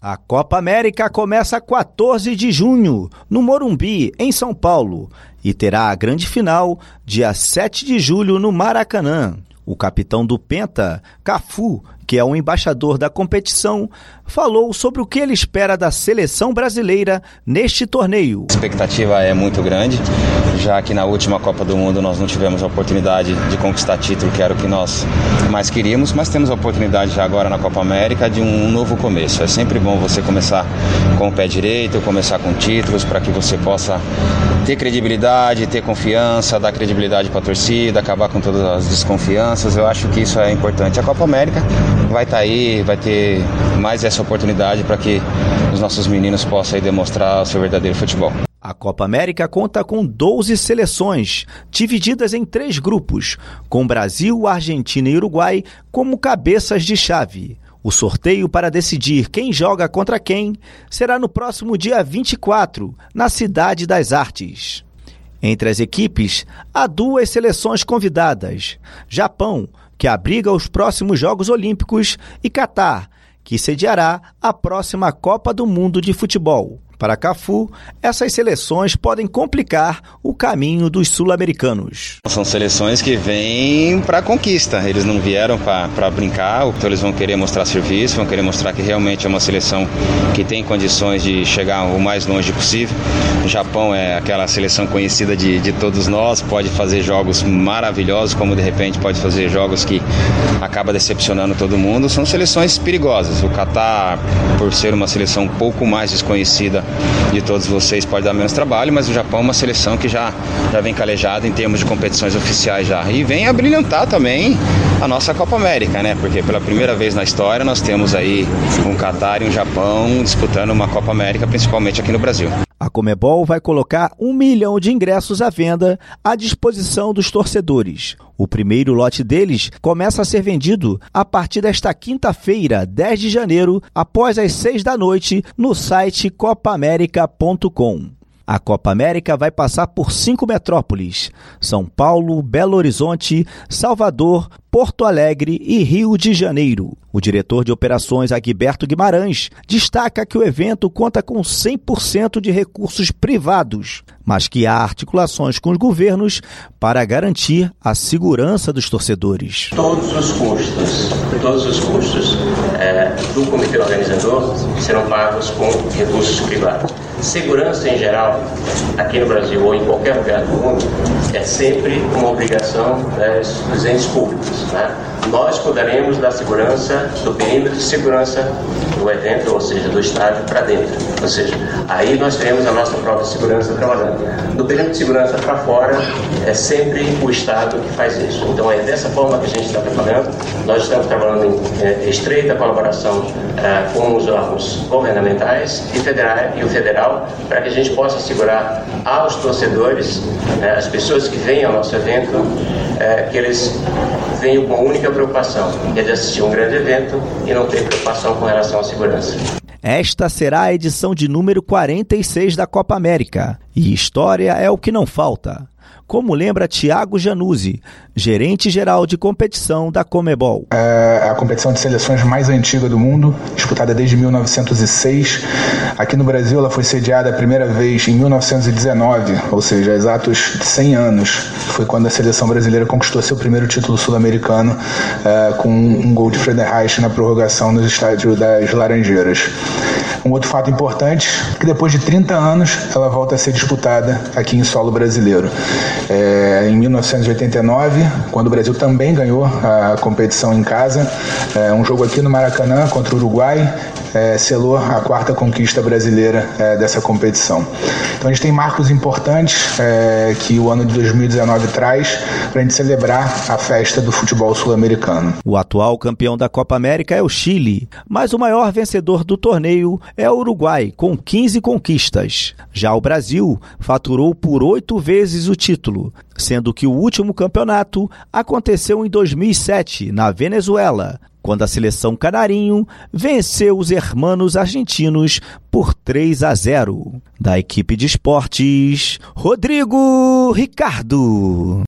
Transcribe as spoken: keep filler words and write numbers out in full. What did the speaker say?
A Copa América começa quatorze de junho, no Morumbi, em São Paulo, e terá a grande final dia sete de julho no Maracanã. O capitão do Penta, Cafu, que é o embaixador da competição, falou sobre o que ele espera da seleção brasileira neste torneio. A expectativa é muito grande, já que na última Copa do Mundo nós não tivemos a oportunidade de conquistar título, que era o que nós mais queríamos, mas temos a oportunidade já agora na Copa América de um novo começo. É sempre bom você começar com o pé direito, começar com títulos, para que você possa ter credibilidade, ter confiança, dar credibilidade para a torcida, acabar com todas as desconfianças. Eu acho que isso é importante. A Copa América vai estar aí, vai ter mais essa oportunidade para que os nossos meninos possam aí demonstrar o seu verdadeiro futebol. A Copa América conta com doze seleções, divididas em três grupos, com Brasil, Argentina e Uruguai como cabeças de chave. O sorteio para decidir quem joga contra quem será no próximo dia vinte e quatro, na Cidade das Artes. Entre as equipes, há duas seleções convidadas: Japão, que abriga os próximos Jogos Olímpicos, e Catar, que sediará a próxima Copa do Mundo de Futebol. Para Cafu, essas seleções podem complicar o caminho dos sul-americanos. São seleções que vêm para a conquista, eles não vieram para brincar, então eles vão querer mostrar serviço, vão querer mostrar que realmente é uma seleção que tem condições de chegar o mais longe possível. O Japão é aquela seleção conhecida de, de todos nós, pode fazer jogos maravilhosos, como de repente pode fazer jogos que acaba decepcionando todo mundo. São seleções perigosas. O Catar, por ser uma seleção um pouco mais desconhecida de todos vocês, pode dar menos trabalho, mas o Japão é uma seleção que já, já vem calejada em termos de competições oficiais já, e vem a brilhantar também a nossa Copa América, né? Porque pela primeira vez na história nós temos aí um Catar e um Japão disputando uma Copa América, principalmente aqui no Brasil. A Conmebol vai colocar um milhão de ingressos à venda à disposição dos torcedores. O primeiro lote deles começa a ser vendido a partir desta quinta-feira, dez de janeiro, após as seis da noite, no site copa américa ponto com. A Copa América vai passar por cinco metrópoles: São Paulo, Belo Horizonte, Salvador, Porto Alegre e Rio de Janeiro. O diretor de operações Agberto Guimarães destaca que o evento conta com cem por cento de recursos privados, mas que há articulações com os governos para garantir a segurança dos torcedores. Todos os custos, todos os custos é, do comitê organizador serão pagos com recursos privados. Segurança em geral, aqui no Brasil ou em qualquer lugar do mundo, é sempre uma obrigação das, dos entes públicos, né? Nós cuidaremos da segurança, do perímetro de segurança do evento, ou seja, do estádio para dentro. Ou seja, aí nós teremos a nossa própria segurança trabalhando. Do perímetro de segurança para fora, é sempre o Estado que faz isso. Então é dessa forma que a gente está trabalhando. Nós estamos trabalhando em é, estreita colaboração é, com os órgãos governamentais e, federal, e o federal, para que a gente possa assegurar aos torcedores, é, as pessoas que vêm ao nosso evento, é, que eles venham com a única preocupação, que é de assistir um grande evento e não ter preocupação com relação à segurança. Esta será a edição de número quarenta e seis da Copa América, e história é o que não falta, como lembra Thiago Januzzi, gerente-geral de competição da Conmebol. É a competição de seleções mais antiga do mundo, disputada desde mil novecentos e seis. Aqui no Brasil ela foi sediada a primeira vez em mil novecentos e dezenove, ou seja, há exatos cem anos. Foi quando a seleção brasileira conquistou seu primeiro título sul-americano é, com um gol de Frederich na prorrogação no estádio das Laranjeiras. Um outro fato importante é que depois de trinta anos ela volta a ser disputada aqui em solo brasileiro. É, em mil novecentos e oitenta e nove, quando o Brasil também ganhou a competição em casa, é, um jogo aqui no Maracanã contra o Uruguai, é, selou a quarta conquista brasileira é, dessa competição. Então a gente tem marcos importantes é, que o ano de dois mil e dezenove traz para a gente celebrar a festa do futebol sul-americano. O atual campeão da Copa América é o Chile, mas o maior vencedor do torneio é o Uruguai, com quinze conquistas. Já o Brasil faturou por oito vezes o título, sendo que o último campeonato aconteceu em dois mil e sete, na Venezuela, quando a seleção canarinho venceu os hermanos argentinos por três a zero. Da equipe de esportes, Rodrigo Ricardo.